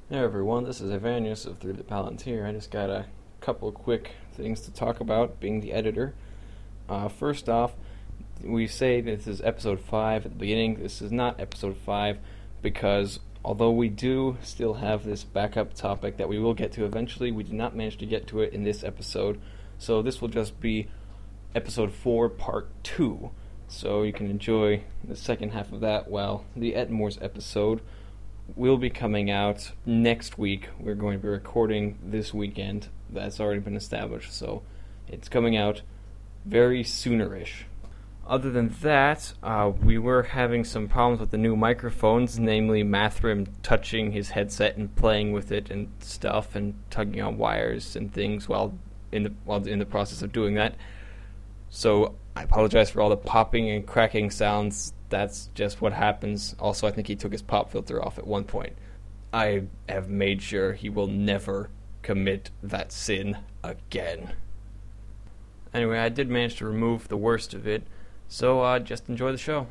Hey everyone, this is Evanius of Through the Palantir. I just got a couple quick things to talk about, being the editor. First off, we say this is episode 5 at the beginning. This is not episode 5 because although we do still have this backup topic that we will get to eventually, we did not manage to get to it in this episode. So this will just be episode 4 part 2. So you can enjoy the second half of that while the Ettenmore's episode will be coming out next week. We're going to be recording this weekend. That's already been established, so it's coming out very soonerish. Other than that, we were having some problems with the new microphones, namely Mathrim touching his headset and playing with it and stuff and tugging on wires and things while in the process of doing that. So I apologize for all the popping and cracking sounds. That's just what happens. Also, I think he took his pop filter off at one point. I have made sure he will never commit that sin again. Anyway, I did manage to remove the worst of it, so just enjoy the show.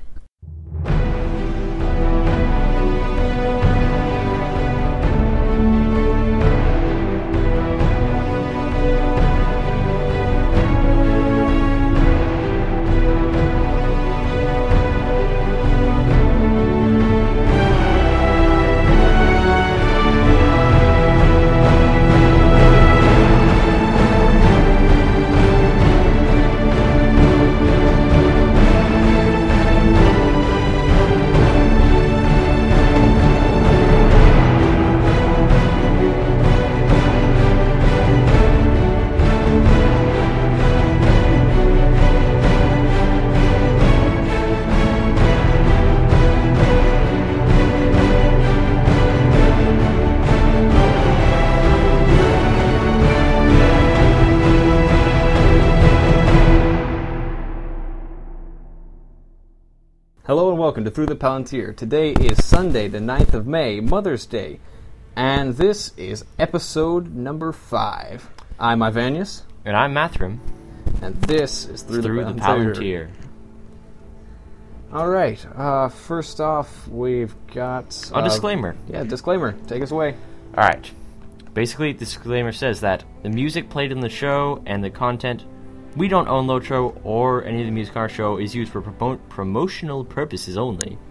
Hello and welcome to Through the Palantir. Today is Sunday, the 9th of May, Mother's Day, and this is episode number 5. I'm Ivanius. And I'm Mathrim. And this is Through the Palantir. Alright, first off, we've got... a disclaimer. Yeah, disclaimer. Take us away. Alright. Basically, the disclaimer says that the music played in the show and the content... We don't own Lotro or any of the music on our show is used for promotional purposes only.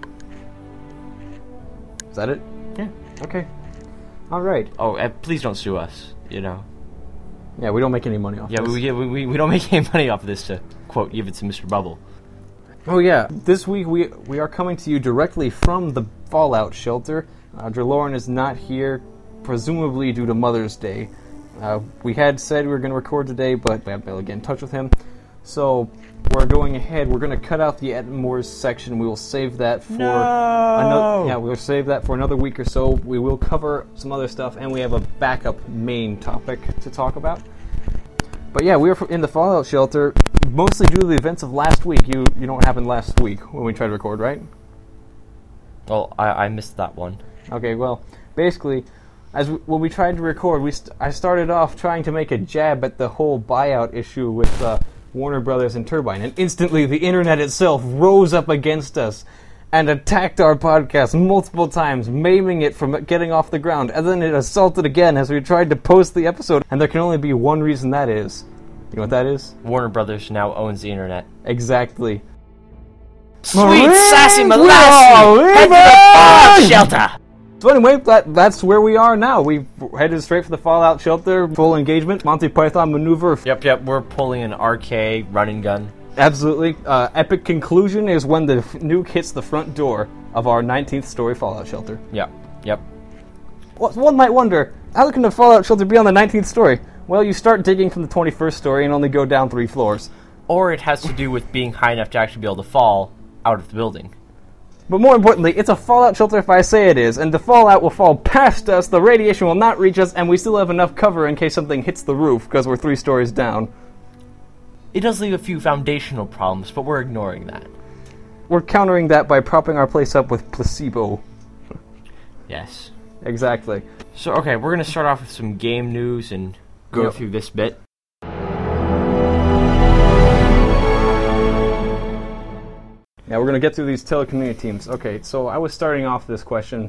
Is that it? Yeah. Okay. Alright. Oh, please don't sue us, you know. Yeah, we don't make any money off this. Yeah, we don't make any money off of this, to quote Give It to Mr. Bubble. Oh yeah, this week we are coming to you directly from the Fallout shelter. Draloran is not here, presumably due to Mother's Day. We had said we were going to record today, but we haven't been able to get in touch with him. So we're going ahead. We're going to cut out the Ettenmore's section. We will save that for we'll save that for another week or so. We will cover some other stuff, and we have a backup main topic to talk about. But yeah, we were in the Fallout shelter mostly due to the events of last week. You know what happened last week when we tried to record, right? Well, I missed that one. Okay, well, basically, when we tried to record, I started off trying to make a jab at the whole buyout issue with Warner Brothers and Turbine, and instantly the internet itself rose up against us and attacked our podcast multiple times, maiming it from getting off the ground, and then it assaulted again as we tried to post the episode, and there can only be one reason that is. You know what that is? Warner Brothers now owns the internet. Exactly. Sweet sassy molasses! Head to the Fallout shelter! So anyway, that's where we are now. We've headed straight for the Fallout shelter, full engagement, Monty Python maneuver. Yep, we're pulling an RK run and gun. Absolutely. Epic conclusion is when the nuke hits the front door of our 19th story Fallout shelter. Yep. Well, one might wonder, how can the Fallout shelter be on the 19th story? Well, you start digging from the 21st story and only go down 3 floors. Or it has to do with being high enough to actually be able to fall out of the building. But more importantly, it's a Fallout shelter if I say it is, and the fallout will fall past us, the radiation will not reach us, and we still have enough cover in case something hits the roof, because we're 3 stories down. It does leave a few foundational problems, but we're ignoring that. We're countering that by propping our place up with placebo. Yes. Exactly. So, okay, we're going to start off with some game news and go through this bit. Yeah, we're going to get through these telecommuting teams. Okay, so I was starting off this question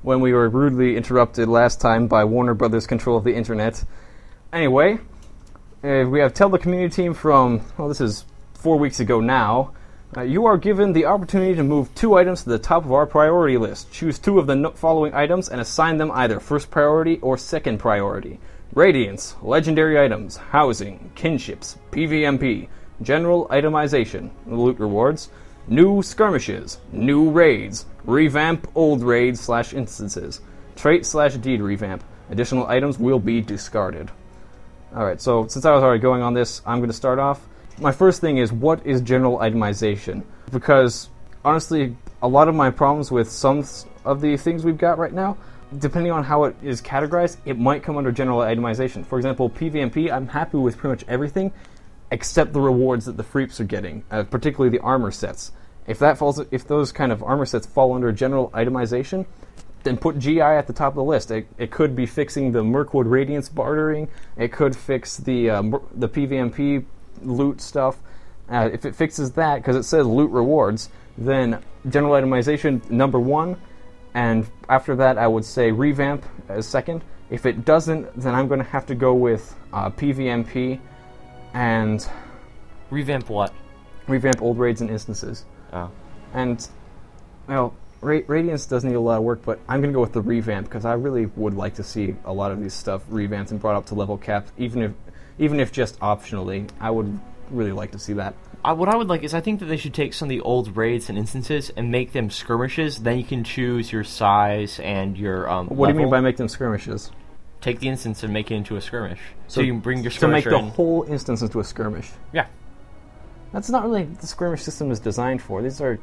when we were rudely interrupted last time by Warner Brothers' control of the internet. Anyway, we have Tell the Community team from, well, this is 4 weeks ago now. You are given the opportunity to move 2 items to the top of our priority list. Choose 2 of the following items and assign them either first priority or second priority. Radiance, legendary items, housing, kinships, PvMP, general itemization, loot rewards, new skirmishes, new raids, revamp old raids / instances, trait / deed revamp. Additional items will be discarded. Alright, so since I was already going on this, I'm going to start off. My first thing is, what is general itemization? Because, honestly, a lot of my problems with some of the things we've got right now, depending on how it is categorized, it might come under general itemization. For example, PvMP, I'm happy with pretty much everything, except the rewards that the Freeps are getting, particularly the armor sets. If those kind of armor sets fall under general itemization, then put GI at the top of the list. It could be fixing the Mirkwood Radiance bartering. It could fix the PvMP loot stuff. If it fixes that, because it says loot rewards, then general itemization number 1, and after that I would say revamp as second. If it doesn't, then I'm going to have to go with PvMP and Revamp what? Revamp old raids and instances. Oh. And, well, Radiance does need a lot of work, but I'm going to go with the revamp, because I really would like to see a lot of these stuff revamped and brought up to level cap, even if just optionally. I would really like to see that. What I would like is, I think that they should take some of the old raids and instances and make them skirmishes. Then you can choose your size and your What do you mean by make them skirmishes? Take the instance and make it into a skirmish. So you can bring your skirmisher to make the in. whole instance into a skirmish. Yeah. That's not really what the skirmish system is designed for. These are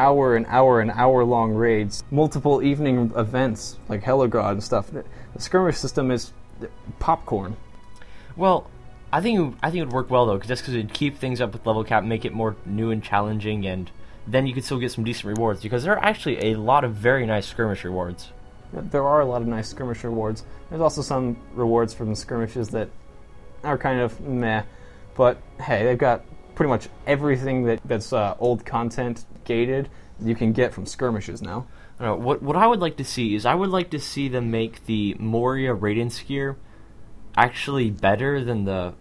hour long raids, multiple evening events like Helogrod and stuff. The skirmish system is popcorn. Well, I think it would work well though, just because it'd keep things up with level cap, make it more new and challenging, and then you could still get some decent rewards, because there are actually a lot of very nice skirmish rewards. There are a lot of nice skirmish rewards. There's also some rewards from skirmishes that are kind of meh, but hey, they've got pretty much everything that's old content gated you can get from skirmishes now. I don't know, what I would like to see is, I would like to see them make the Moria Radiance gear actually better than the...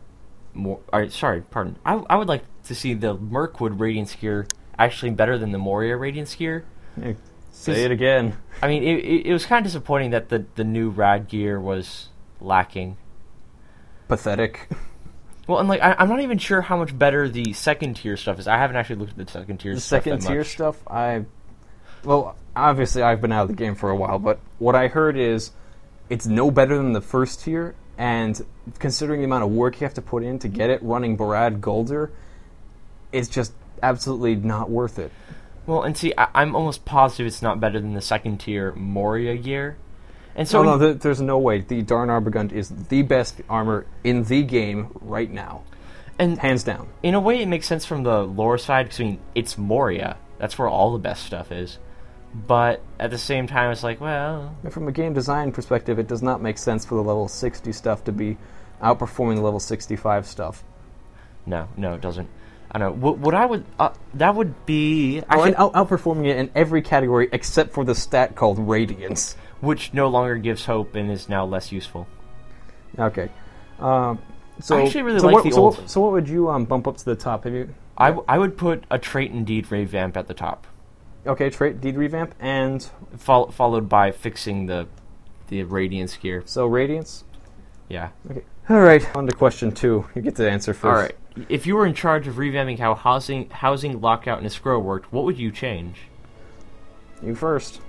I would like to see the Mirkwood Radiance gear actually better than the Moria Radiance gear. Hey, say it again. I mean, it was kind of disappointing that the new Rad gear was lacking. Pathetic. Well, and I'm not even sure how much better the second tier stuff is. I haven't actually looked at the second tier stuff that much. The second tier stuff, well, obviously I've been out of the game for a while, but what I heard is it's no better than the first tier, and considering the amount of work you have to put in to get it running Barad Golder, it's just absolutely not worth it. Well, and see, I'm almost positive it's not better than the second tier Moria gear. And so no, there's no way. The Darn Arbogund is the best armor in the game right now. And hands down. In a way, it makes sense from the lore side, because, I mean, it's Moria. That's where all the best stuff is. But at the same time, it's like, well... From a game design perspective, it does not make sense for the level 60 stuff to be outperforming the level 65 stuff. No, it doesn't. I don't know. What I would... that would be... and outperforming it in every category except for the stat called Radiance. Which no longer gives hope and is now less useful. Okay. I actually really like the old... So what would you bump up to the top? Have you? I would put a trait and deed revamp at the top. Okay, trait, deed revamp, and... Followed by fixing the Radiance gear. So Radiance? Yeah. Okay. Alright, on to question 2. You get to answer first. Alright. If you were in charge of revamping how housing lockout, and escrow worked, what would you change? You first.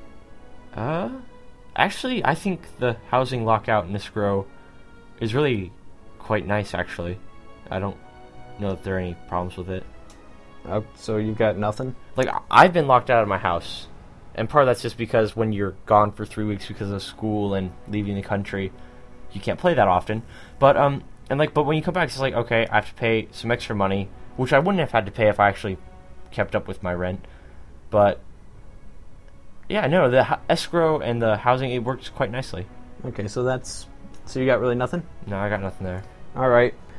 Actually, I think the housing lockout and escrow is really quite nice, actually. I don't know if there are any problems with it. So you've got nothing? Like, I've been locked out of my house, and part of that's just because when you're gone for 3 weeks because of school and leaving the country, you can't play that often. But but when you come back, it's like, okay, I have to pay some extra money, which I wouldn't have had to pay if I actually kept up with my rent. But yeah, no, the escrow and the housing, it works quite nicely. Okay, so you got really nothing? No, I got nothing there. All right.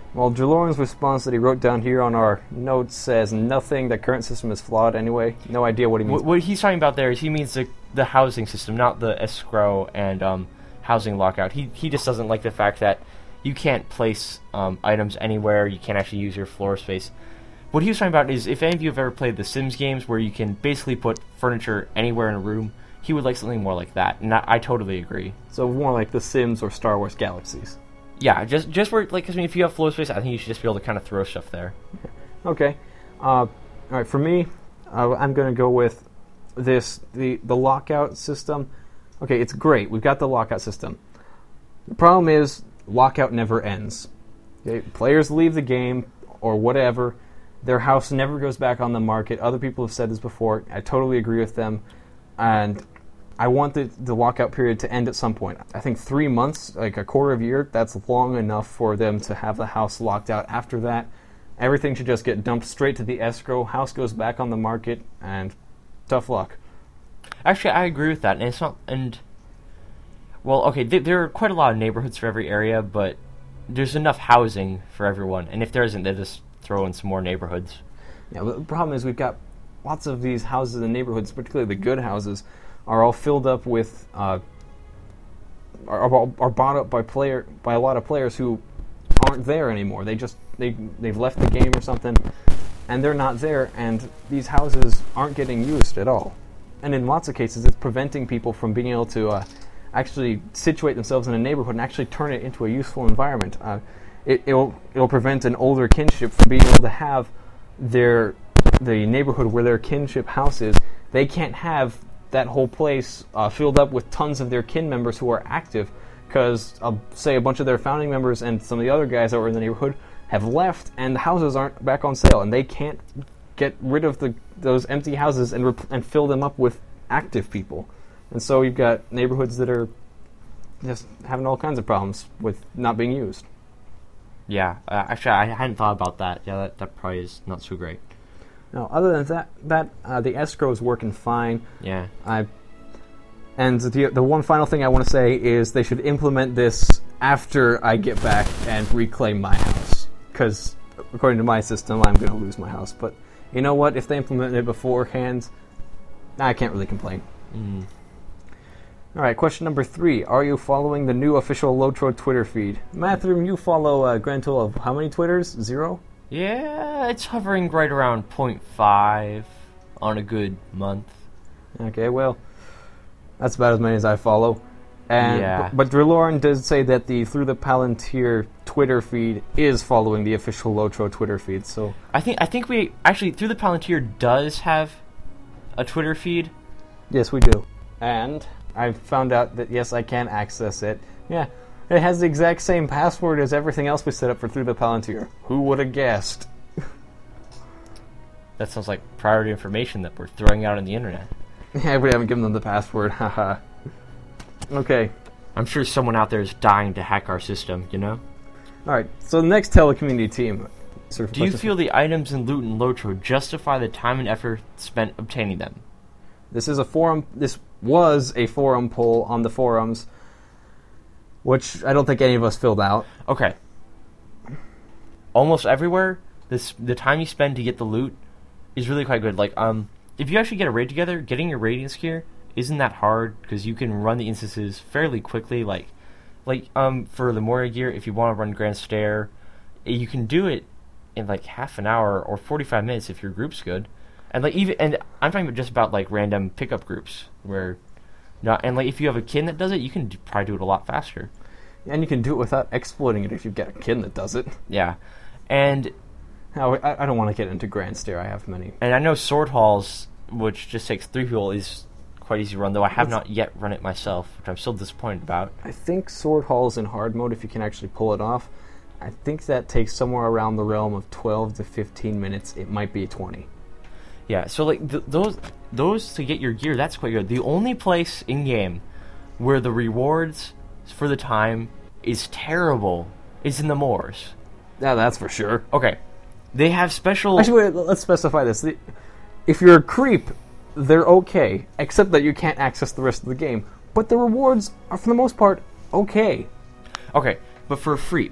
Well, Jaloran's response that he wrote down here on our notes says nothing. The current system is flawed anyway. No idea what he means. What he's talking about there is he means the housing system, not the escrow and housing lockout. He just doesn't like the fact that you can't place items anywhere. You can't actually use your floor space. What he was talking about is if any of you have ever played the Sims games where you can basically put furniture anywhere in a room, he would like something more like that, and I totally agree. So more like The Sims or Star Wars Galaxies. Yeah, just where, like, 'cause, I mean, if you have floor space, I think you should just be able to kind of throw stuff there. Okay. All right, for me, I'm going to go with the lockout system. Okay, it's great. We've got the lockout system. The problem is lockout never ends. Okay? Players leave the game or whatever. Their house never goes back on the market. Other people have said this before. I totally agree with them. And I want the lockout period to end at some point. I think 3 months, like a quarter of a year, that's long enough for them to have the house locked out. After that, everything should just get dumped straight to the escrow. House goes back on the market, and tough luck. Actually, I agree with that, and it's not. And well, okay, there are quite a lot of neighborhoods for every area, but there's enough housing for everyone. And if there isn't, they just throw in some more neighborhoods. Yeah, but the problem is we've got lots of these houses in neighborhoods, particularly the good houses, are all filled up with are bought up by a lot of players who aren't there anymore. They've left the game or something, and they're not there, and these houses aren't getting used at all. And in lots of cases, it's preventing people from being able to actually situate themselves in a neighborhood and actually turn it into a useful environment. It'll prevent an older kinship from being able to have the neighborhood where their kinship house is. They can't have that whole place filled up with tons of their kin members who are active, because say a bunch of their founding members and some of the other guys that were in the neighborhood have left, and the houses aren't back on sale, and they can't get rid of those empty houses and fill them up with active people. And so you've got neighborhoods that are just having all kinds of problems with not being used. Yeah, actually, I hadn't thought about that. Yeah, that probably is not so great. No, other than that the escrow is working fine. Yeah. And the one final thing I want to say is they should implement this after I get back and reclaim my house. Because according to my system, I'm going to lose my house. But you know what? If they implement it beforehand, I can't really complain. Mm. All right, question number 3. Are you following the new official Lotro Twitter feed? Matthew, you follow a grand total of how many Twitters? 0? Yeah, it's hovering right around 0.5 on a good month. Okay, well, that's about as many as I follow. And Yeah. But Drillorn does say that the Through the Palantir Twitter feed is following the official Lotro Twitter feed. So I think we actually Through the Palantir does have a Twitter feed. yes, we do. And I found out that yes, I can access it. Yeah, it has the exact same password as everything else we set up for Through the Palantir. Who would have guessed? That sounds like priority information that we're throwing out on the internet. Yeah, we haven't given them the password. Haha. Okay. I'm sure someone out there is dying to hack our system, you know? All right. So the next telecommunity team. Do you feel the items in Loot and Lotro justify the time and effort spent obtaining them? This is a forum. This was a forum poll on the forums, which I don't think any of us filled out. Okay. Almost everywhere, the time you spend to get the loot is really quite good. Like, if you actually get a raid together, getting your radiance gear isn't that hard because you can run the instances fairly quickly. Like for the Moria gear, if you want to run Grand Stair, you can do it in like half an hour or 45 minutes if your group's good. And I'm talking about just about like random pickup groups where, if you have a kin that does it, you can probably do it a lot faster. And you can do it without exploiting it if you've got a kin that does it. Yeah, and I don't want to get into Grand Stair. I have many. And I know Sword Halls, which just takes 3 people, is quite easy to run, though I have not yet run it myself, which I'm still disappointed about. I think Sword Hall's in hard mode if you can actually pull it off. I think that takes somewhere around the realm of 12 to 15 minutes. It might be 20. Yeah, so like those to get your gear, that's quite good. The only place in game where the rewards for the time is terrible is in the Moors. Yeah, that's for sure. Okay, they have special. Actually, wait, let's specify this. If you're a creep, they're okay, except that you can't access the rest of the game. But the rewards are, for the most part, okay. Okay, but for a freep,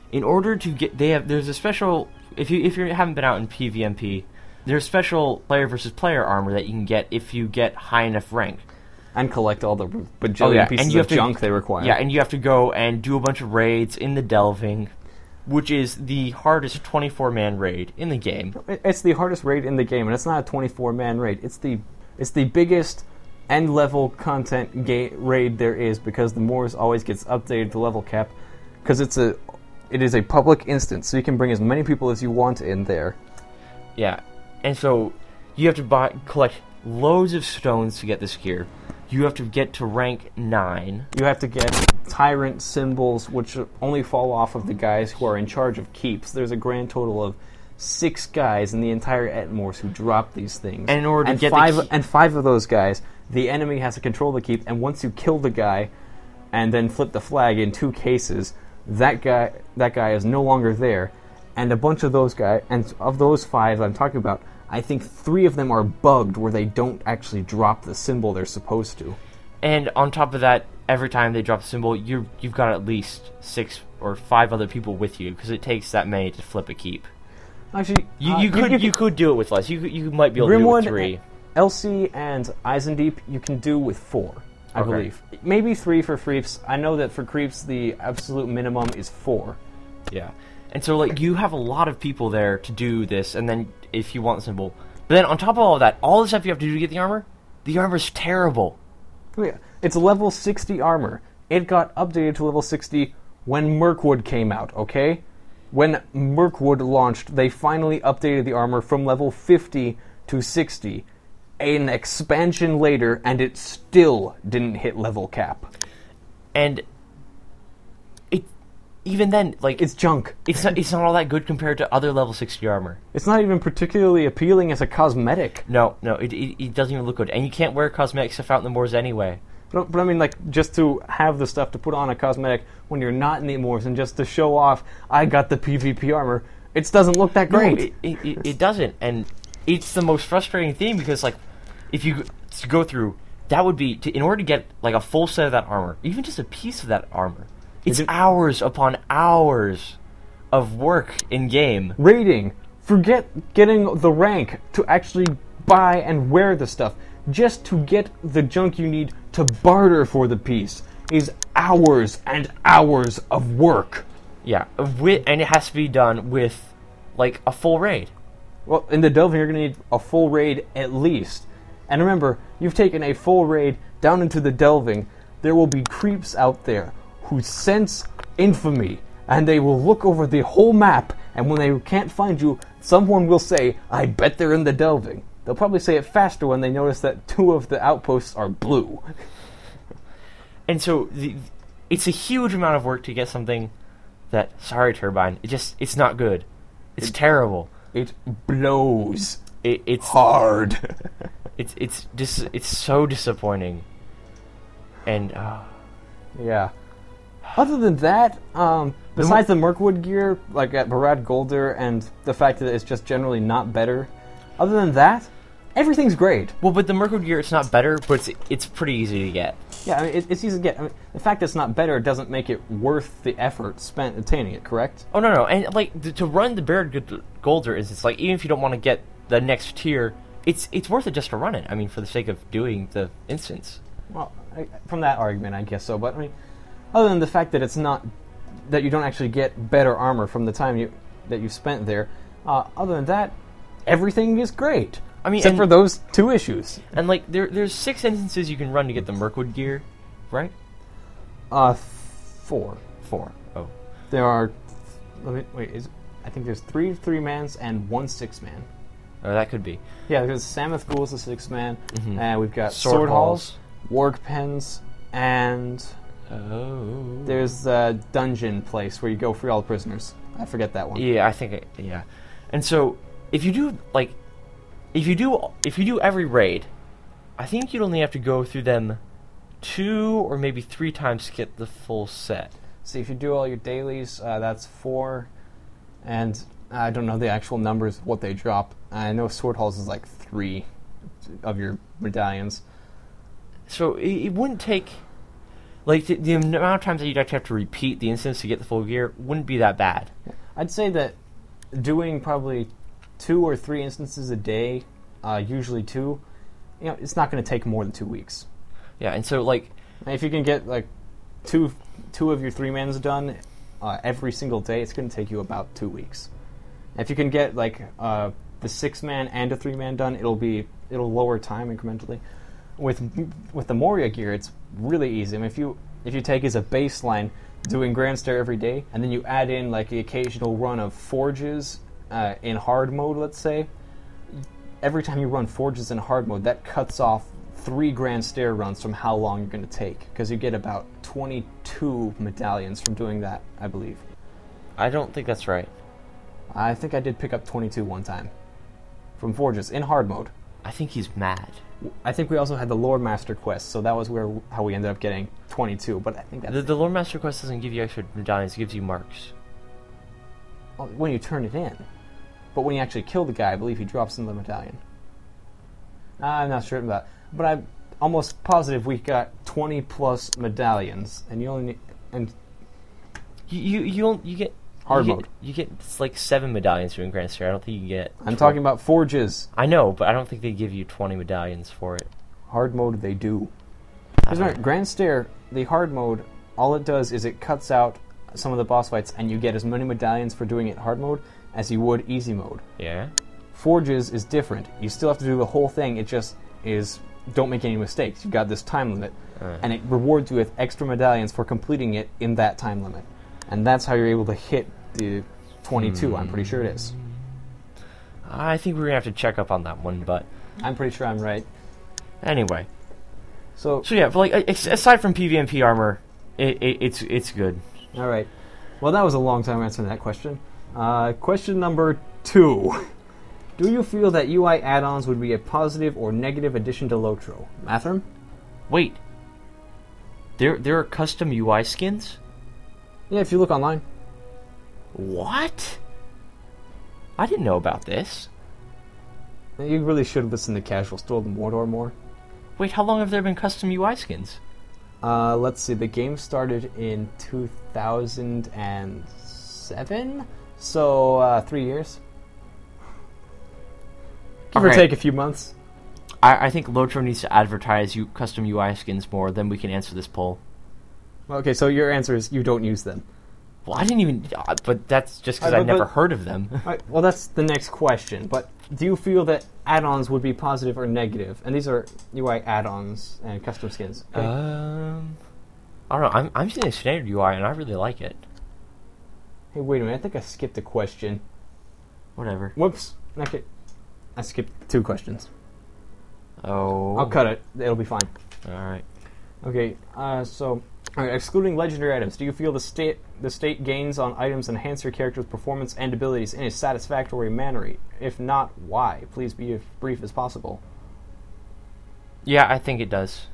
in order to get, there's a special, if you haven't been out in PvMP, there's special player versus player armor that you can get if you get high enough rank. And collect all the bajillion pieces of junk they require. Yeah, and you have to go and do a bunch of raids in the Delving, which is the hardest 24-man raid in the game. It's the hardest raid in the game, and it's not a 24-man raid. It's the biggest end-level content raid there is, because the Moors always gets updated to level cap, because it is a public instance, so you can bring as many people as you want in there. Yeah, and so you have to collect loads of stones to get this gear. You have to get to rank 9. You have to get tyrant symbols, which only fall off of the guys who are in charge of keeps. There's a grand total of 6 guys in the entire Etmors who drop these things. And in order to get five of those guys, the enemy has to control the keep, and once you kill the guy and then flip the flag in 2 cases, that guy is no longer there. And a bunch of those guys, and of those 5 I'm talking about, I think 3 of them are bugged where they don't actually drop the symbol they're supposed to. And on top of that, every time they drop the symbol, you've got at least 6 or 5 other people with you, because it takes that many to flip a keep. Actually, you could do it with less. You might be able to do it with 3. Elsie and Eisendeep you can do with 4, I believe. Maybe 3 for creeps. I know that for creeps the absolute minimum is 4. Yeah. And so, you have a lot of people there to do this, and then if you want the symbol. But then on top of all of that, all the stuff you have to do to get the armor's terrible. Yeah, it's level 60 armor. It got updated to level 60 when Mirkwood came out, okay? When Mirkwood launched, they finally updated the armor from level 50 to 60. An expansion later, and it still didn't hit level cap. And even then, it's junk. It's not all that good compared to other level 60 armor. It's not even particularly appealing as a cosmetic. No, it doesn't even look good. And you can't wear cosmetic stuff out in the Moors anyway. But I mean, just to have the stuff to put on a cosmetic when you're not in the Moors, and just to show off, I got the PvP armor, it doesn't look that great. No, it doesn't. And it's the most frustrating thing, because, if you go through, that would be, in order to get, a full set of that armor, even just a piece of that armor, it's hours upon hours of work in-game. Raiding. Forget getting the rank to actually buy and wear the stuff. Just to get the junk you need to barter for the piece is hours and hours of work. Yeah, and it has to be done with, a full raid. Well, in the Delving, you're going to need a full raid at least. And remember, you've taken a full raid down into the Delving. There will be creeps out there who sense infamy, and they will look over the whole map, and when they can't find you, someone will say, I bet they're in the Delving. They'll probably say it faster when they notice that 2 of the outposts are blue. And so, it's a huge amount of work to get something that, sorry Turbine, it's not good. It's terrible. It blows. It's hard. it's so disappointing. And, yeah. Other than that, besides the Mirkwood gear, at Barad Golder, and the fact that it's just generally not better, other than that, everything's great. Well, but the Mirkwood gear, it's not better, but it's pretty easy to get. Yeah, it's easy to get. The fact that it's not better doesn't make it worth the effort spent attaining it, correct? Oh, no. And, to run the Barad Golder is, even if you don't want to get the next tier, it's worth it just to run it. I mean, for the sake of doing the instance. Well, from that argument, I guess so. But, other than the fact that it's not, that you don't actually get better armor from the time that you spent there, other than that, everything is great. Except for those 2 issues. And there's 6 instances you can run to get the Mirkwood gear, right? 4. 4. Oh. There are. I think there's 3 3-mans and 1 6-man. Oh, that could be. Yeah, because Samoth Ghoul is a 6-man, mm-hmm. and we've got Sword Halls, Warg Pens, and there's a dungeon place where you go free all the prisoners. I forget that one. Yeah, I think yeah. And so if you do every raid, I think you'd only have to go through them 2 or maybe 3 times to get the full set. See, if you do all your dailies, that's 4, and I don't know the actual numbers what they drop. I know Sword Halls is 3 of your medallions. So it wouldn't take Like, the amount of times that you'd actually have to repeat the instance to get the full gear wouldn't be that bad. I'd say that doing probably 2 or 3 instances a day, usually 2, it's not going to take more than 2 weeks. Yeah, and so, like... If you can get, like, two of your 3-mans done every single day, it's going to take you about 2 weeks. If you can get, like, the 6-man and a 3-man done, it'll lower time incrementally. With the Moria gear, it's really easy. I mean, if you take as a baseline doing Grand Stair every day, and then you add in like the occasional run of Forges in hard mode, let's say, every time you run Forges in hard mode, that cuts off 3 Grand Stair runs from how long you're going to take, because you get about 22 medallions from doing that, I believe. I don't think that's right. I think I did pick up 22 one time from Forges in hard mode. I think he's mad. I think we also had the Lord Master quest, so that was how we ended up getting 22. But I think that's the Lord Master quest doesn't give you extra medallions; it gives you marks. When you turn it in. But when you actually kill the guy, I believe he drops in the medallion. I'm not certain about that, but I'm almost positive we got 20 plus medallions, and you only need, you get hard mode. You get like 7 medallions doing Grand Stair. I don't think you get. I'm talking about Forges. I know, but I don't think they give you 20 medallions for it. Hard mode, they do. Remember, Grand Stair, the hard mode, all it does is it cuts out some of the boss fights, and you get as many medallions for doing it hard mode as you would easy mode. Yeah. Forges is different. You still have to do the whole thing. It just is, don't make any mistakes. You've got this time limit, and it rewards you with extra medallions for completing it in that time limit. And that's how you're able to hit the 22, I'm pretty sure it is. I think we're going to have to check up on that one, but... I'm pretty sure I'm right. Anyway. So yeah, but like, aside from PvMP armor, it's good. Alright. Well, that was a long time answering that question. Question number 2. Do you feel that UI add-ons would be a positive or negative addition to Lotro? Mathram? Wait. There are custom UI skins? Yeah, if you look online. What? I didn't know about this. You really should listen to Casual Stolen Mordor more. Wait, how long have there been custom UI skins? Let's see, the game started in 2007? So, 3 years. Give or take a few months. I think Lotro needs to advertise custom UI skins more, then we can answer this poll. Okay, so your answer is you don't use them. Well, I didn't even... But that's just because I've never heard of them. Right, well, that's the next question. But do you feel that add-ons would be positive or negative? And these are UI add-ons and custom skins. Okay. I don't know. I'm seeing a standard UI, and I really like it. Hey, wait a minute. I think I skipped a question. Whatever. Whoops. Okay. I skipped 2 questions. Oh. I'll cut it. It'll be fine. All right. Okay, so... Alright, excluding legendary items, do you feel the state gains on items enhance your character's performance and abilities in a satisfactory manner? If not, why? Please be as brief as possible. Yeah, I think it does.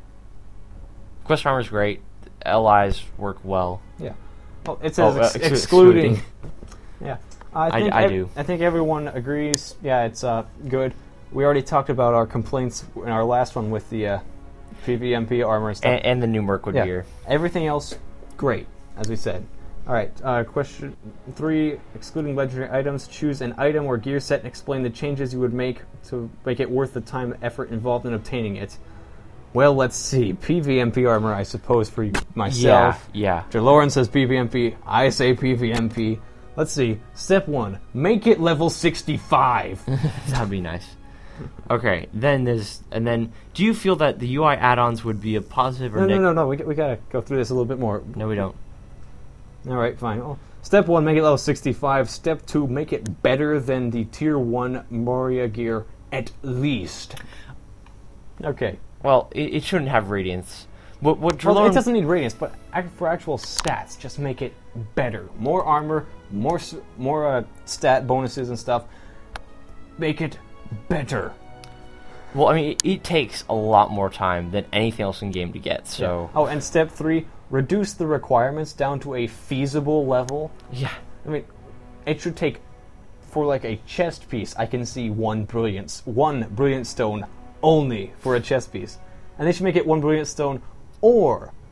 Quest armor is great. LIs work well. Yeah. Well, it says excluding. Yeah. I do. I think everyone agrees. Yeah, it's good. We already talked about our complaints in our last one with the PvMP armor and stuff. And the new Mirkwood gear. Everything else, great, as we said. Alright, question 3, excluding legendary items, choose an item or gear set and explain the changes you would make to make it worth the time and effort involved in obtaining it. Well, let's see. PvMP armor, I suppose, for myself. Yeah. Lauren says PvMP. I say PvMP. Let's see. Step 1. Make it level 65. That'd be nice. Okay, then do you feel that the UI add-ons would be a positive or negative? No. We gotta go through this a little bit more. No, we don't. Alright, fine. Well, step 1, make it level 65. Step 2, make it better than the Tier 1 Moria gear, at least. Okay. Well, it shouldn't have radiance. It doesn't need radiance, but for actual stats, just make it better. More armor, more stat bonuses and stuff. Make it better. Well, I mean, it takes a lot more time than anything else in game to get, so... Yeah. Oh, and step 3, reduce the requirements down to a feasible level. Yeah. I mean, it should take, for like a chest piece, I can see one brilliant stone only for a chest piece. And they should make it 1 brilliant stone or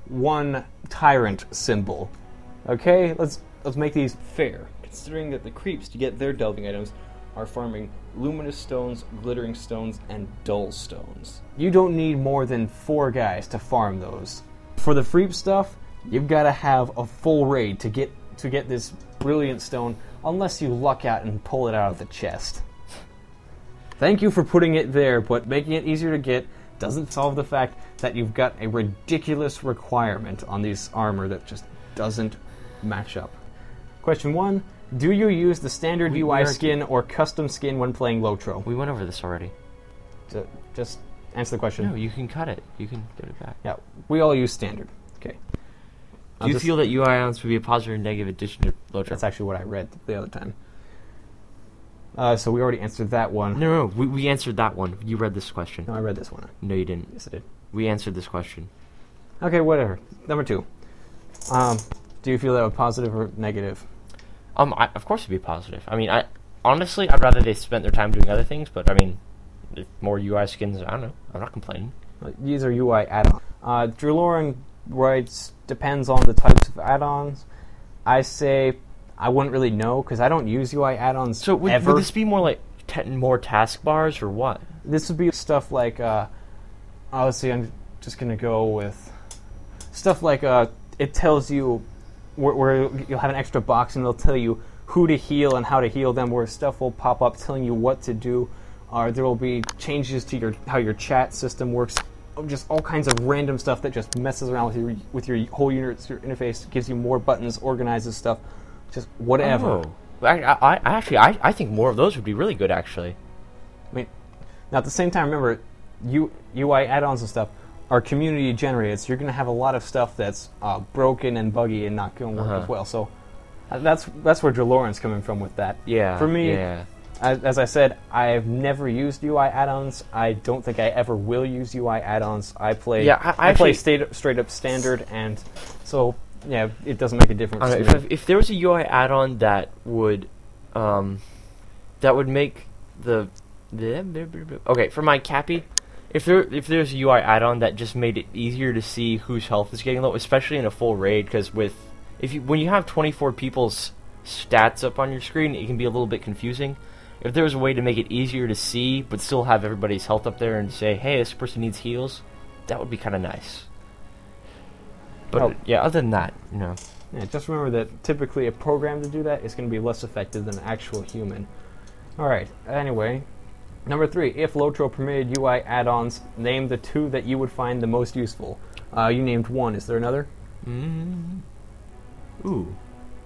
one tyrant symbol. Okay, let's make these. Fair, considering that the creeps, to get their delving items, are farming luminous stones, glittering stones, and dull stones. You don't need more than 4 guys to farm those. For the Freep stuff, you've got to have a full raid to get this brilliant stone, unless you luck out and pull it out of the chest. Thank you for putting it there, but making it easier to get doesn't solve the fact that you've got a ridiculous requirement on these armor that just doesn't match up. Question 1. Do you use the standard UI skin or custom skin when playing Lotro? We went over this already. Just answer the question. No, you can cut it. You can get it back. Yeah, we all use standard. Okay. Do you feel that UI items would be a positive or negative addition to Lotro? That's actually what I read the other time. So we already answered that one. No, we answered that one. You read this question. No, I read this one. No, you didn't. Yes, I did. We answered this question. Okay, whatever. Number 2. Do you feel that was positive or negative? Of course it'd be positive. I mean, honestly, I'd rather they spent their time doing other things, but I mean, if more UI skins, I don't know. I'm not complaining. These are UI add-ons. Drew Lauren writes, depends on the types of add-ons. I say I wouldn't really know, because I don't use UI add-ons So would this be more like more taskbars or what? This would be stuff like, obviously I'm just going to go with stuff like it tells you where you'll have an extra box and it'll tell you who to heal and how to heal them, where stuff will pop up telling you what to do. There will be changes to how your chat system works, just all kinds of random stuff that just messes around with your whole user interface, gives you more buttons, organizes stuff, just whatever. Oh. I think more of those would be really good, actually. I mean, now at the same time, remember, UI add-ons and stuff are community generated, so you're going to have a lot of stuff that's broken and buggy and not going to work as well. So that's where DeLorean's coming from with that. Yeah. For me, yeah. As I said, I've never used UI add-ons. I don't think I ever will use UI add-ons. I play straight up standard, and so yeah, it doesn't make a difference. If there was a UI add-on that would make the okay for my Cappy. If there's a UI add-on that just made it easier to see whose health is getting low, especially in a full raid, because when you have 24 people's stats up on your screen, it can be a little bit confusing. If there was a way to make it easier to see, but still have everybody's health up there and say, hey, this person needs heals, that would be kind of nice. But yeah, other than that, Yeah, just remember that typically a program to do that is going to be less effective than an actual human. All right. Anyway. Number 3, if Lotro permitted UI add-ons, name the 2 that you would find the most useful. You named 1. Is there another? Ooh.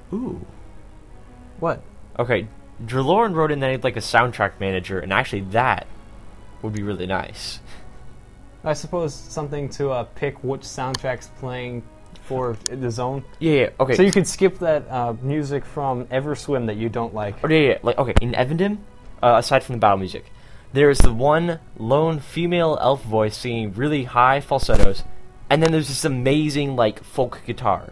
What? Okay, Drelorn wrote in that he'd like a soundtrack manager, and actually that would be really nice. I suppose something to pick which soundtrack's playing for the zone. Yeah, okay. So you could skip that music from Everswim that you don't like. Oh, yeah. Like, okay, in Evendom, aside from the battle music, there's the one lone female elf voice singing really high falsettos, and then there's this amazing, like, folk guitar.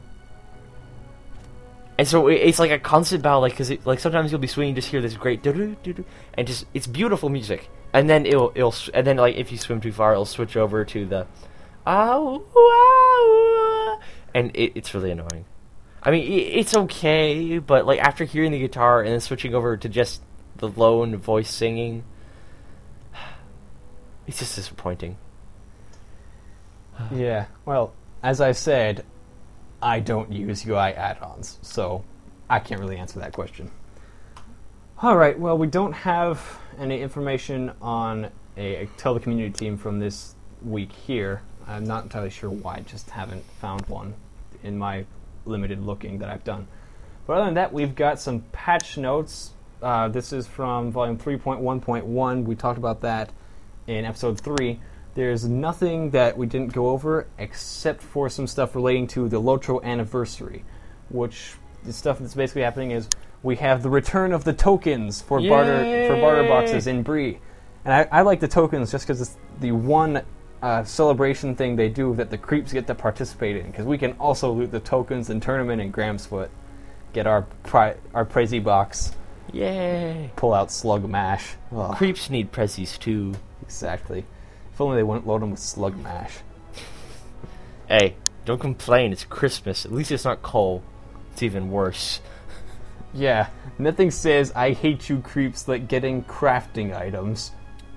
And so it's like a constant battle, like, because like sometimes you'll be swinging, and just hear this great do-do-do-do, and just it's beautiful music. And then and then like if you swim too far, it'll switch over to the and it's really annoying. I mean, it's okay, but like after hearing the guitar and then switching over to just the lone voice singing, it's just disappointing. Yeah, well, as I said, I don't use UI add-ons, so I can't really answer that question. Alright, well, we don't have any information on a Tell the Community team from this week here. I'm not entirely sure why, just haven't found one in my limited looking that I've done. But other than that, we've got some patch notes. This is from volume 3.1.1. We talked about that in episode 3. There's nothing that we didn't go over except for some stuff relating to the Lotro anniversary, which the stuff that's basically happening is we have the return of the tokens for barter boxes in Bree. And I like the tokens just because it's the one celebration thing they do that the creeps get to participate in, because we can also loot the tokens in Tournament and Gramsfoot, get our Prezi box. Yay! Pull out Slug Mash. Ugh. Creeps need Prezzies too. Exactly. If only they wouldn't load them with Slug Mash. Hey, Don't complain, it's Christmas. At least it's not coal. It's even worse. Yeah, nothing says I hate you creeps like getting crafting items.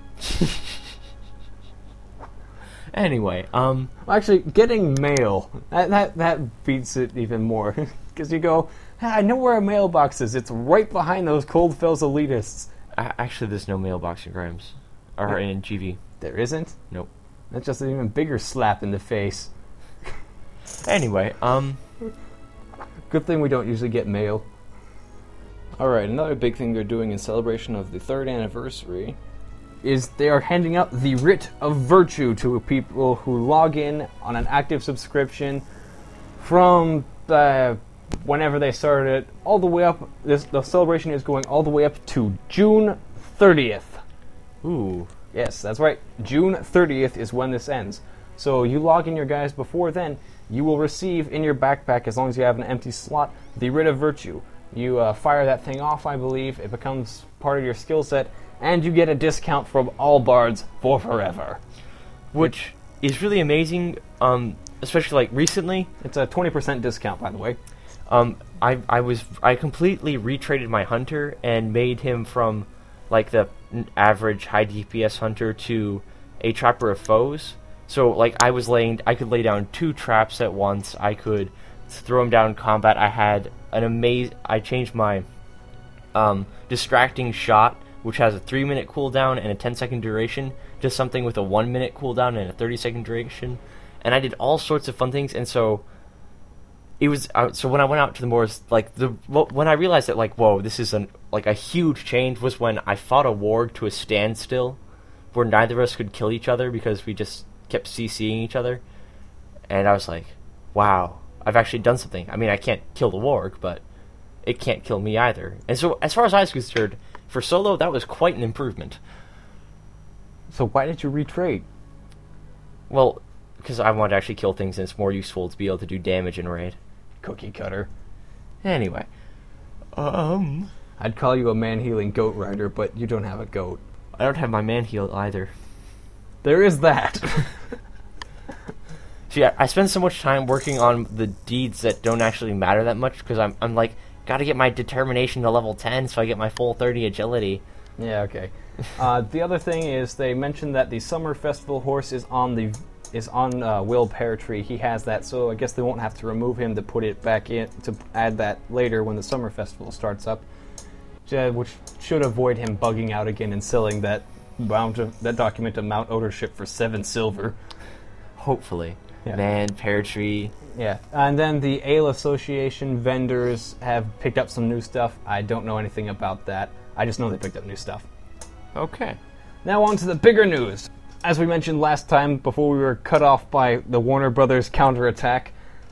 Anyway, Actually, getting mail. That beats it even more. Because you go, I know where a mailbox is. It's right behind those Cold Fells elitists. actually, there's no mailbox in Grimes. Or in GV. There isn't? Nope. That's just an even bigger slap in the face. Anyway, Good thing we don't usually get mail. Alright, another big thing they're doing in celebration of the 3rd anniversary Is they are handing out the Writ of Virtue to people who log in on an active subscription from whenever they started it, all the way up. The celebration is going all the way up to June 30th. ooh. Yes, that's right. June 30th is when this ends. So you log in your guys before then, you will receive in your backpack, as long as you have an empty slot, the Writ of Virtue. You fire that thing off, I believe. It becomes part of your skill set, and you get a discount from all bards for forever. Which is really amazing, especially like recently. It's a 20% discount, by the way. I completely retraded my hunter and made him from like the average high DPS hunter to a trapper of foes. So like I could lay down 2 traps at once. I could throw him down in combat. I changed my distracting shot, which has a 3-minute cooldown and a 10-second duration, to something with a 1-minute cooldown and a 30-second duration. And I did all sorts of fun things, and so it was. So when I went out to the moors, when I realized that, like, whoa, this is a huge change, was when I fought a warg to a standstill, where neither of us could kill each other because we just kept CCing each other, and I was like, wow, I've actually done something. I mean, I can't kill the warg, but it can't kill me either. And so, as far as I was concerned, for solo, that was quite an improvement. So why did you retrade? Well, because I wanted to actually kill things, and it's more useful to be able to do damage in raid. Cookie cutter. Anyway. I'd call you a man-healing goat rider, but you don't have a goat. I don't have my man heal either. There is that. See, I spend so much time working on the deeds that don't actually matter that much, because I'm like, gotta get my determination to level 10 so I get my full 30 agility. Yeah, okay. The other thing is they mentioned that the Summer Festival horse is on Will Peartree. He has that, so I guess they won't have to remove him to put it back in, to add that later when the Summer Festival starts up, which should avoid him bugging out again and selling that document of Mount Ownership for 7 silver. Hopefully. Yeah. Man, Peartree. Yeah, and then the Ale Association vendors have picked up some new stuff. I don't know anything about that. I just know they picked up new stuff. Okay. Now on to the bigger news. As we mentioned last time, before we were cut off by the Warner Brothers counterattack,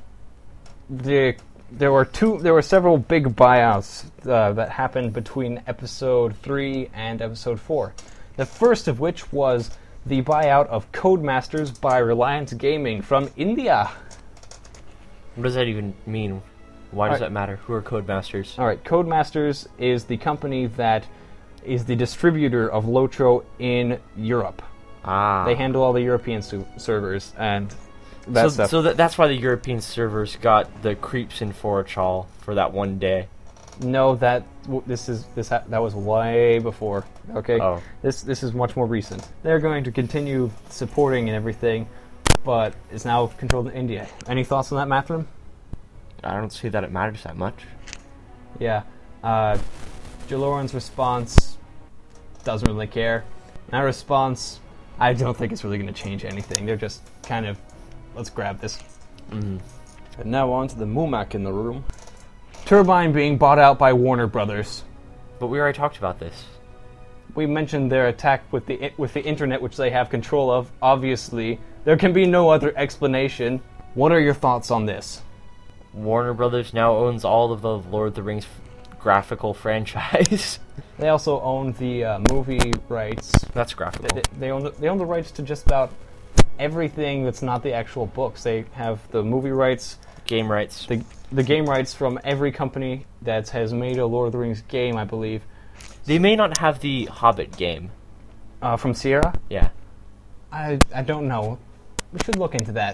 there were several big buyouts that happened between episode 3 and episode 4. The first of which was the buyout of Codemasters by Reliance Gaming from India. What does that even mean? Why does that matter? Who are Codemasters? Alright, Codemasters is the company that is the distributor of Lotro in Europe. Ah. They handle all the European servers and that stuff. So that's why the European servers got the creeps in Forachal for that one day. No, that was way before. Okay, Oh. This is much more recent. They're going to continue supporting and everything, but it's now controlled in India. Any thoughts on that, Mathram? I don't see that it matters that much. Yeah, Jaloran's response doesn't really care. My response, I don't think it's really going to change anything. They're just kind of, let's grab this. And now on to the Mumak in the room. Turbine being bought out by Warner Brothers. But we already talked about this. We mentioned their attack with the internet, which they have control of. Obviously, there can be no other explanation. What are your thoughts on this? Warner Brothers now owns all of the Lord of the Rings graphical franchise. They also own the movie rights. That's graphical. They own the rights to just about everything that's not the actual books. They have the movie rights, Game rights. the game rights from every company that has made a Lord of the Rings game, I believe. They may not have the Hobbit game. From Sierra? Yeah. I don't know. We should look into that.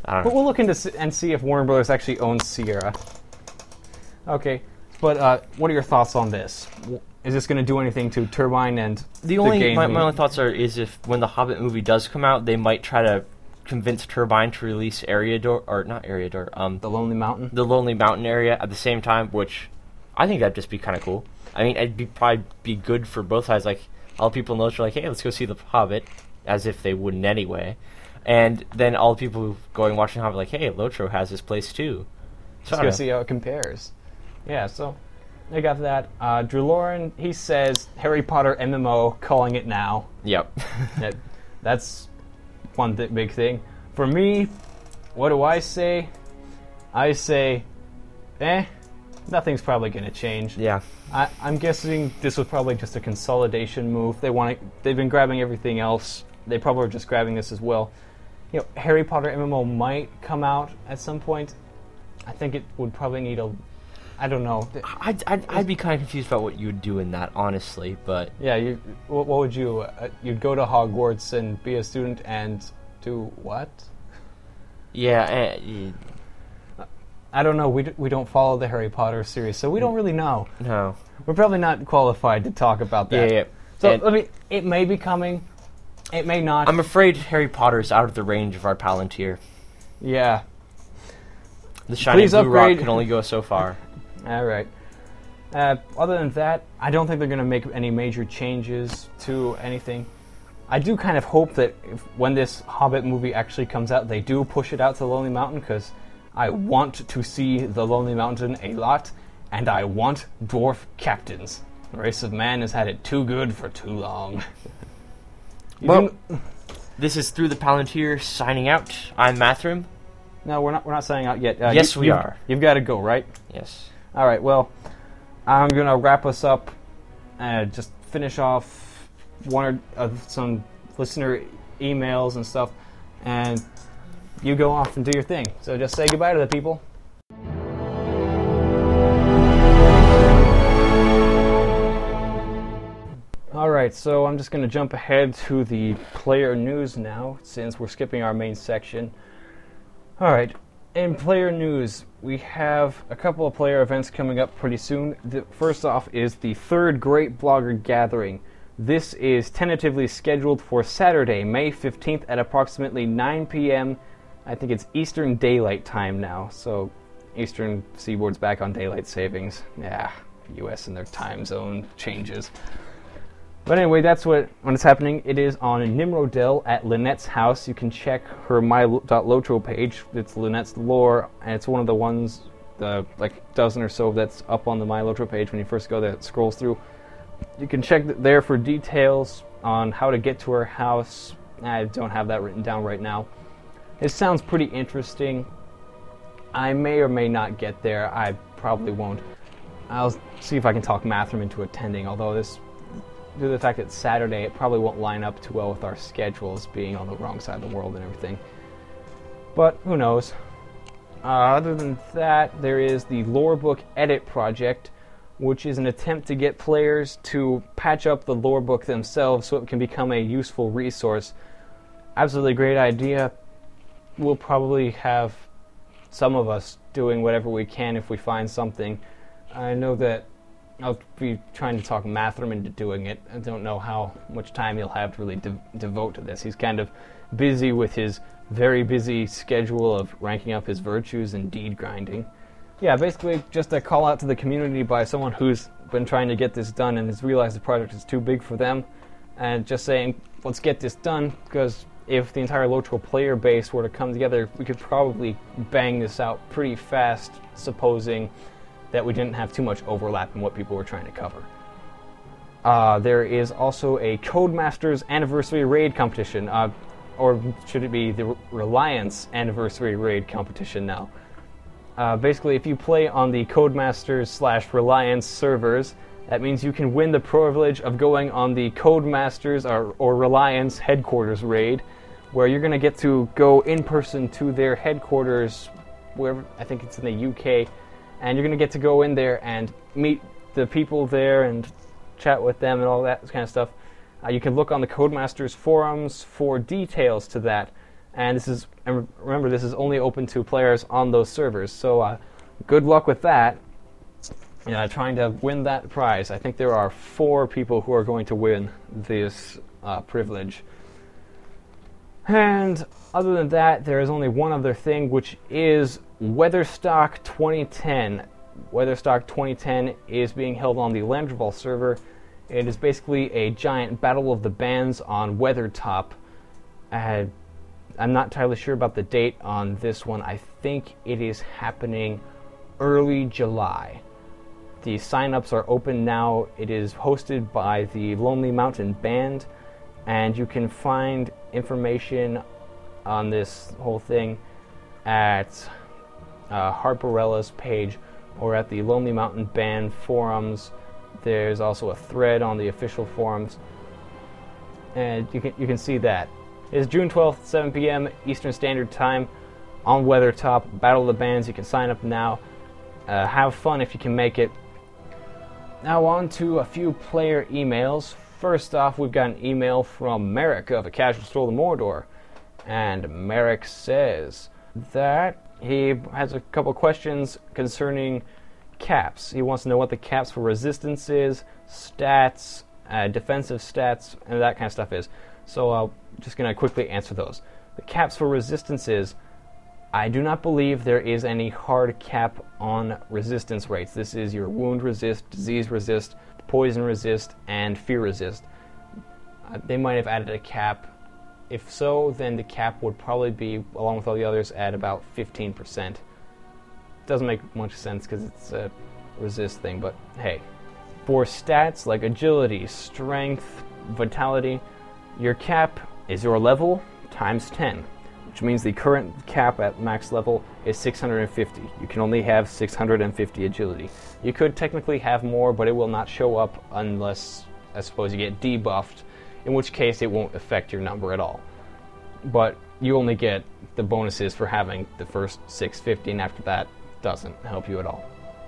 I don't But know. we'll look into and see if Warner Brothers actually owns Sierra. Okay, but what are your thoughts on this? Is this going to do anything to Turbine and The only game? my only thoughts is if when the Hobbit movie does come out, they might try to convince Turbine to release The Lonely Mountain? the Lonely Mountain area at the same time, which I think that'd just be kind of cool. I mean, it'd probably be good for both sides. Like, all the people in Lotro are like, hey, let's go see the Hobbit, as if they wouldn't anyway. And then all the people going watching Hobbit like, hey, Lotro has this place too. So Let's go see how it compares. Yeah, so I got that. Drew Lauren, he says Harry Potter MMO, calling it now. Yep. That's one big thing. For me, what do I say? I say, nothing's probably going to change. Yeah. I'm guessing this was probably just a consolidation move. They've been grabbing everything else. They probably are just grabbing this as well. You know, Harry Potter MMO might come out at some point. I think it would probably need I don't know. I'd be kind of confused about what you would do in that, honestly, but... Yeah, what would you... you'd go to Hogwarts and be a student and do what? Yeah, I don't know. We don't follow the Harry Potter series, so we don't really know. no. We're probably not qualified to talk about that. Yeah. So, it may be coming. It may not. I'm afraid Harry Potter's out of the range of our Palantir. Yeah. The shiny Please blue upgrade. rock can only go so far. All right. Other than that, I don't think they're going to make any major changes to anything. I do kind of hope that when this Hobbit movie actually comes out, they do push it out to the Lonely Mountain, because I want to see the Lonely Mountain a lot, and I want dwarf captains. The race of man has had it too good for too long. Well, this is Through the Palantir signing out. I'm Mathram. No, we're not signing out yet. Yes, we are. You've got to go, right? Yes. All right, well, I'm going to wrap us up and just finish off some listener emails and stuff, and you go off and do your thing. So just say goodbye to the people. All right, so I'm just going to jump ahead to the player news now, since we're skipping our main section. All right. In player news, we have a couple of player events coming up pretty soon. First off is the third Great Blogger Gathering. This is tentatively scheduled for Saturday, May 15th at approximately 9 p.m. I think it's Eastern Daylight Time now, so Eastern Seaboard's back on daylight savings. Yeah, U.S. and their time zone changes. But anyway, that's when it's happening. It is on Nimrodel at Lynette's house. You can check her my.lotro page. It's Lynette's Lore, and it's one of the ones, the dozen or so that's up on the my.lotro page when you first go there. It scrolls through. You can check there for details on how to get to her house. I don't have that written down right now. It sounds pretty interesting. I may or may not get there. I probably won't. I'll see if I can talk Mathram into attending, although due to the fact that it's Saturday, it probably won't line up too well with our schedules being on the wrong side of the world and everything. But who knows? Other than that, there is the Lorebook Edit Project, which is an attempt to get players to patch up the lorebook themselves so it can become a useful resource. Absolutely great idea. We'll probably have some of us doing whatever we can if we find something. I know that I'll be trying to talk Mathram into doing it. I don't know how much time he'll have to really devote to this. He's kind of busy with his very busy schedule of ranking up his virtues and deed grinding. Yeah, basically just a call out to the community by someone who's been trying to get this done and has realized the project is too big for them, and just saying, let's get this done, because if the entire Lotro player base were to come together, we could probably bang this out pretty fast, supposing that we didn't have too much overlap in what people were trying to cover. There is also a Codemasters Anniversary Raid competition, or should it be the Reliance Anniversary Raid competition now. Basically, if you play on the Codemasters/Reliance servers, that means you can win the privilege of going on the Codemasters or Reliance headquarters raid, where you're going to get to go in person to their headquarters, wherever, I think it's in the UK, and you're going to get to go in there and meet the people there and chat with them and all that kind of stuff. You can look on the Codemasters forums for details to that. And remember, this is only open to players on those servers. So good luck with that. Trying to win that prize. I think there are 4 people who are going to win this privilege. And other than that, there is only one other thing, which is Weatherstock 2010. Weatherstock 2010 is being held on the Landreval server. It is basically a giant battle of the bands on Weathertop. I'm not entirely sure about the date on this one. I think it is happening early July. The sign-ups are open now. It is hosted by the Lonely Mountain Band, and you can find information on this whole thing at Harperella's page or at the Lonely Mountain Band forums. There's also a thread on the official forums, and you can see that. It is June 12th, 7 p.m. Eastern Standard Time on Weathertop. Battle of the Bands. You can sign up now. Have fun if you can make it. Now on to a few player emails. First off, we've got an email from Merrick of A Casual Stroll to Mordor. And Merrick says that he has a couple questions concerning caps. He wants to know what the caps for resistance is, stats, defensive stats, and that kind of stuff is. So I'm just going to quickly answer those. The caps for resistance is, I do not believe there is any hard cap on resistance rates. This is your wound resist, disease resist, poison resist, and fear resist. They might have added a cap. If so, then the cap would probably be, along with all the others, at about 15%. Doesn't make much sense because it's a resist thing, but hey. For stats like agility, strength, vitality, your cap is your level times 10. Which means the current cap at max level is 650. You can only have 650 agility. You could technically have more, but it will not show up unless, I suppose, you get debuffed, in which case it won't affect your number at all. But you only get the bonuses for having the first 650, and after that, doesn't help you at all.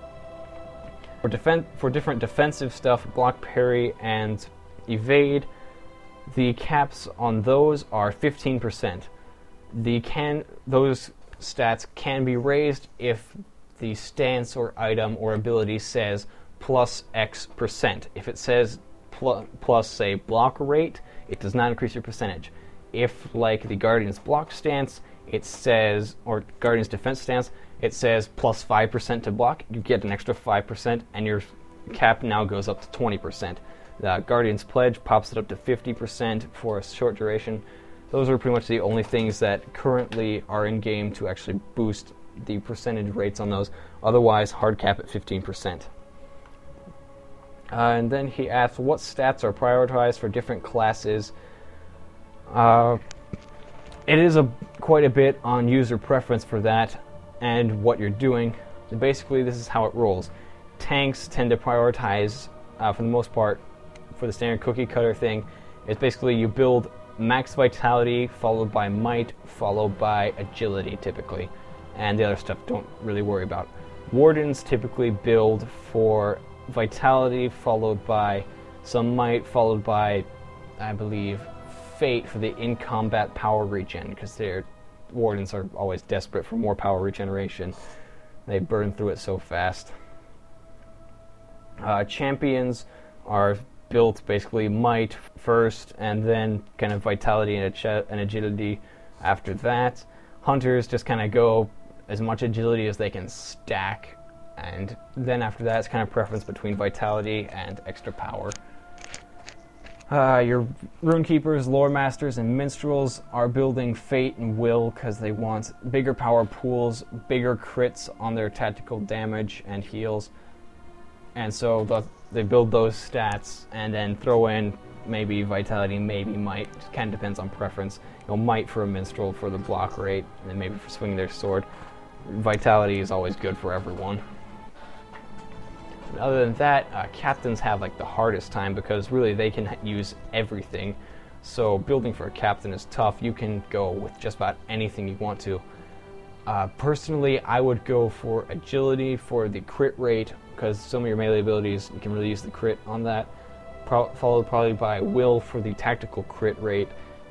For different defensive stuff, block, parry, and evade, the caps on those are 15%. Those stats can be raised if the stance or item or ability says plus X%. If it says plus, say, block rate, it does not increase your percentage. If, like the Guardian's block stance, it says, or Guardian's defense stance, it says plus 5% to block, you get an extra 5%, and your cap now goes up to 20%. The Guardian's Pledge pops it up to 50% for a short duration. Those are pretty much the only things that currently are in game to actually boost the percentage rates on those. Otherwise, hard cap at 15%. And then he asks what stats are prioritized for different classes. It is quite a bit on user preference for that and what you're doing. So basically, this is how it rolls. Tanks tend to prioritize, for the most part, for the standard cookie cutter thing. It's basically you build max vitality, followed by might, followed by agility, typically. And the other stuff don't really worry about. Wardens typically build for vitality, followed by some might, followed by, I believe, fate for the in-combat power regen, because their wardens are always desperate for more power regeneration. They burn through it so fast. Champions are built basically might first, and then kind of vitality and agility after that. Hunters just kind of go as much agility as they can stack, and then after that it's kind of preference between vitality and extra power. Your Runekeepers, Lore Masters, and Minstrels are building Fate and Will because they want bigger power pools, bigger crits on their tactical damage and heals. And so they build those stats and then throw in maybe Vitality, maybe Might. It kind of depends on preference. Might for a Minstrel for the block rate, and then maybe for swinging their sword. Vitality is always good for everyone. And other than that, captains have the hardest time because really they can use everything. So building for a captain is tough. You can go with just about anything you want to. Personally, I would go for agility for the crit rate, because some of your melee abilities, you can really use the crit on that. Followed probably by will for the tactical crit rate,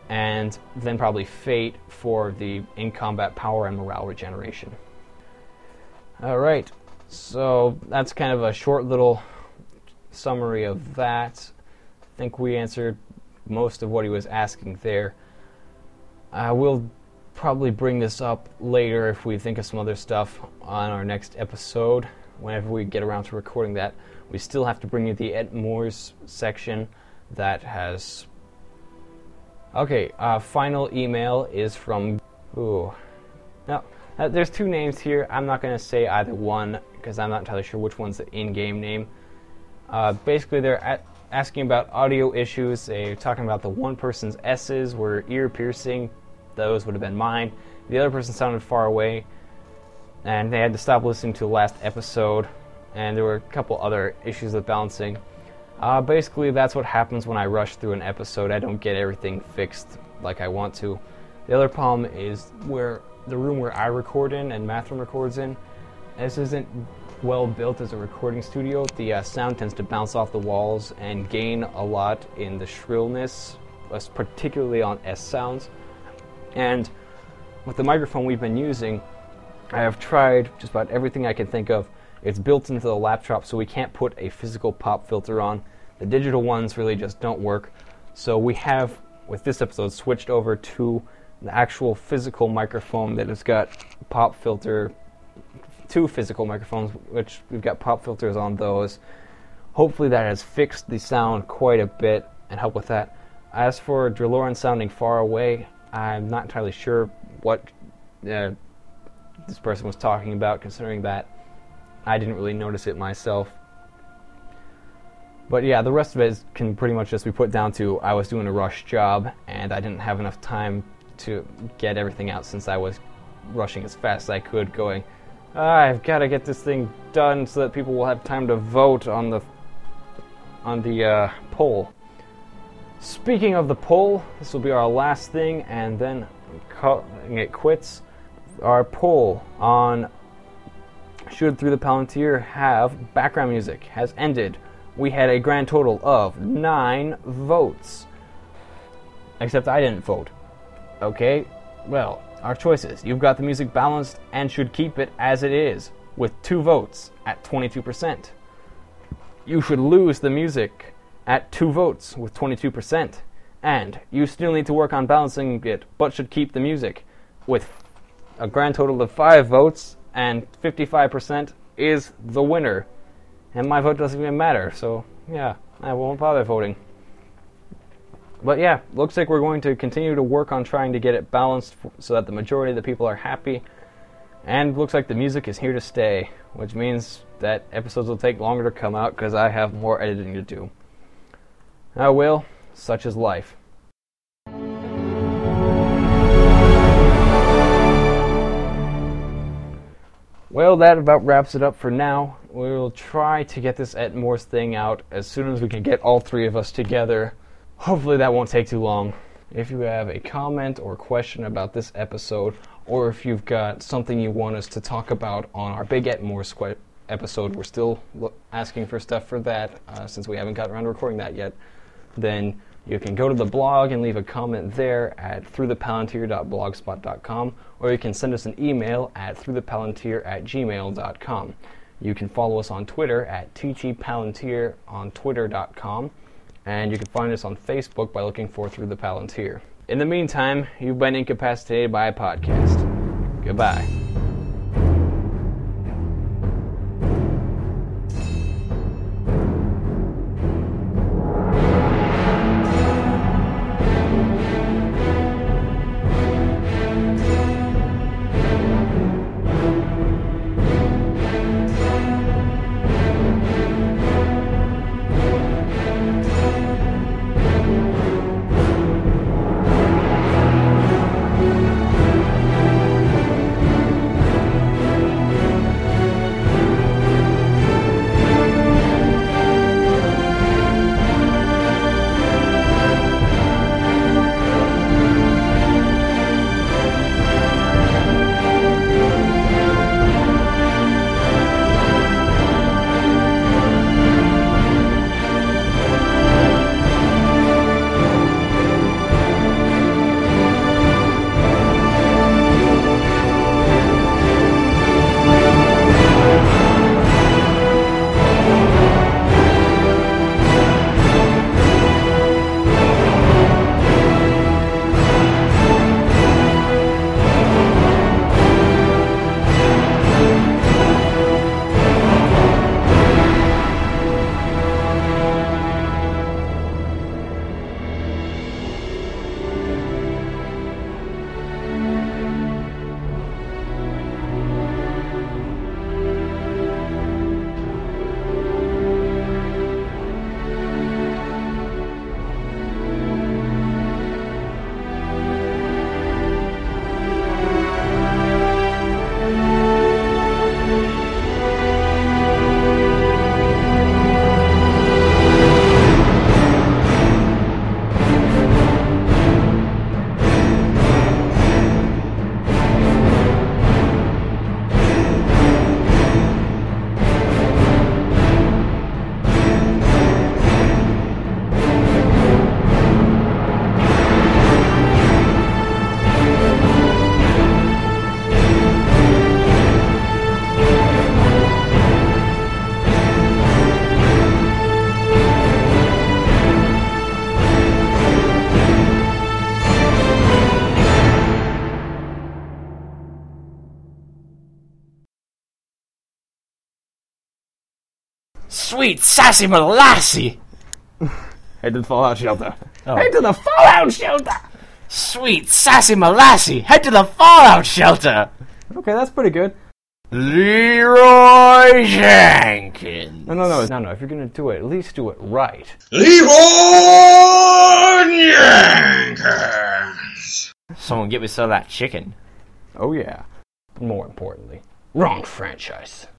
and then probably Fate for the in-combat power and morale regeneration. Alright, so that's kind of a short little summary of that. I think we answered most of what he was asking there. We'll probably bring this up later if we think of some other stuff on our next episode, whenever we get around to recording that. We still have to bring you the Ed Moore's section that has... Okay, final email is from... there's two names here. I'm not going to say either one, because I'm not entirely sure which one's the in-game name. Basically, they're asking about audio issues. They're talking about the one person's S's were ear-piercing. Those would have been mine. The other person sounded far away, and they had to stop listening to the last episode, and there were a couple other issues with balancing. Basically, that's what happens when I rush through an episode. I don't get everything fixed like I want to. The other problem is where the room where I record in and Mathrm records in, this isn't well built as a recording studio. The sound tends to bounce off the walls and gain a lot in the shrillness, particularly on S sounds. And with the microphone we've been using, I have tried just about everything I can think of. It's built into the laptop, so we can't put a physical pop filter on. The digital ones really just don't work. So we have, with this episode, switched over to the actual physical microphone that has got pop filter, two physical microphones, which we've got pop filters on those. Hopefully that has fixed the sound quite a bit and helped with that. As for Draloran sounding far away, I'm not entirely sure what this person was talking about, considering that I didn't really notice it myself. But yeah, the rest of it can pretty much just be put down to I was doing a rush job and I didn't have enough time to get everything out since I was rushing as fast as I could, going, I've got to get this thing done so that people will have time to vote on the poll. Speaking of the poll, this will be our last thing, and then calling it quits. Our poll on should Through the Palantir have background music has ended. We had a grand total of 9 votes. Except I didn't vote. Okay, well, our choices. You've got the music balanced and should keep it as it is, with 2 votes at 22%. You should lose the music at 2 votes with 22%. And you still need to work on balancing it, but should keep the music with a grand total of 5 votes, and 55% is the winner. And my vote doesn't even matter, so yeah, I won't bother voting. But yeah, looks like we're going to continue to work on trying to get it balanced so that the majority of the people are happy. And looks like the music is here to stay, which means that episodes will take longer to come out because I have more editing to do. Oh well, such is life. Well, that about wraps it up for now. We'll try to get this Ed Moore's thing out as soon as we can get all 3 of us together. Hopefully that won't take too long. If you have a comment or question about this episode, or if you've got something you want us to talk about on our big Ed Moore's episode, we're still asking for stuff for that since we haven't gotten around to recording that yet, then you can go to the blog and leave a comment there at throughthepalantir.blogspot.com, or you can send us an email at throughthepalantir@gmail.com. You can follow us on Twitter at ttpalantir on twitter.com, and you can find us on Facebook by looking for Through the Palantir. In the meantime, you've been incapacitated by a podcast. Goodbye. Sweet sassy molassie. Head to the Fallout Shelter. Oh. Head to the Fallout Shelter! Sweet sassy molassie. Head to the Fallout Shelter. Okay, that's pretty good. Leroy Jenkins. No. If you're gonna do it, at least do it right. Leroy Jenkins. Someone get me some of that chicken. Oh yeah. More importantly, wrong franchise.